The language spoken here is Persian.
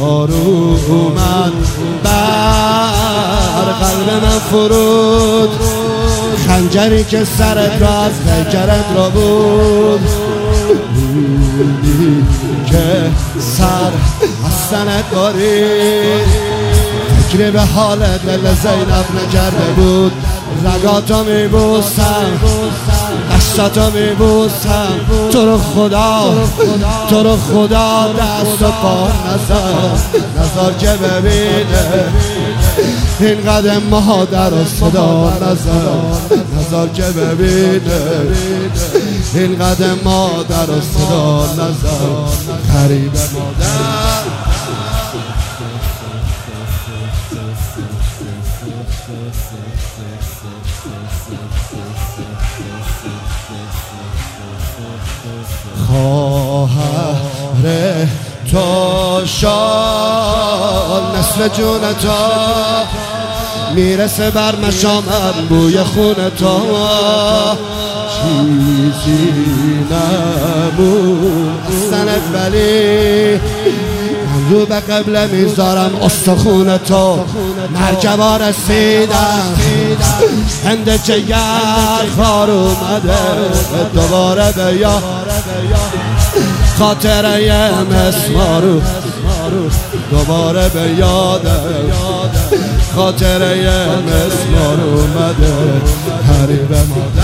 بارو اومد بر قلب من فرود، خنجری که سرت را از پیکرت را بود، بودی که سر از سنت بارید، فکری به حال دل زینب نکرده بود. رگاتو میبوسم، دستاتو میبوسم، تو رو خدا دست و پا نزار که ببینه این قدم مادر و صدا نزار که ببینه این قدم مادر و صدا نزار غریب مادر. خواهر تو شال نصف جونتا میرسه بر مشامم بوی خون تو، چیزی نمون سنت ولی رو به قبله میذارم استخون تو. مرکبا رسیدم هند جگر خار اومده دوباره به یاد، خاطره مسمارو دوباره به یاده، خاطره مسمارو اومده غریب مادر.